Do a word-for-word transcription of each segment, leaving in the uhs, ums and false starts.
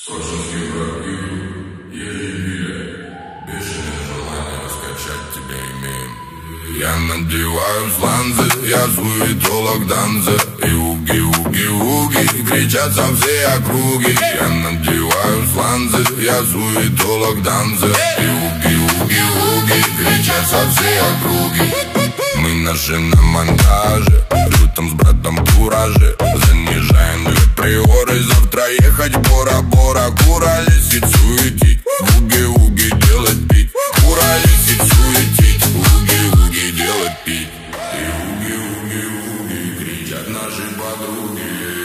Сочинский пропил, еле виляет, бешеное желание раскачать тебя имеем. Я надеваю сланцы, я суетолог данзе, и уги-уги-уги кричат со всей округи. Я надеваю сланцы, я суетолог данзе, и уги-уги-уги кричат со всей округи. Мы наши на монтаже, лютом с братом кураже, занижаем две приоры, завтра ехать Бора-Бора. Кура лисит суетить, уги-уги делать пить. Кура лисит суетить, уги-уги делать пить. И уги-уги-уги кричат наши подруги.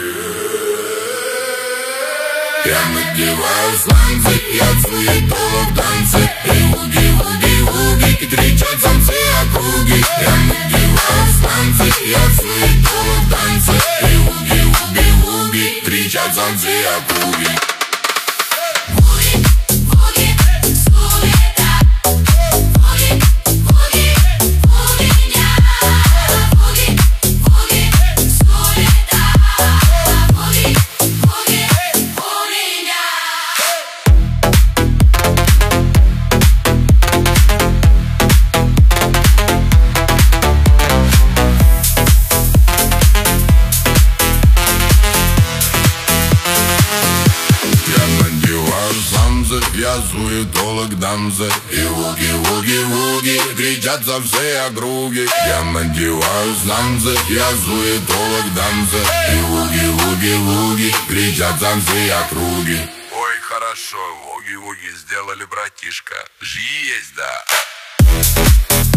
Я надеваю сланцы, я суетолог танцы, и уги-уги-уги кричат со всей округи. Я надеваю сланцы, я суетолог танцы, и уги-уги-уги кричат со всей округи. Я суетолог дамзе, и уги-уги-уги кричат со всей округи. Я надеваю сланцы, я суетолог дамзе, и уги-уги-уги кричат со всей округи. Ой, хорошо, уги-уги сделали, братишка. Жи есть, да.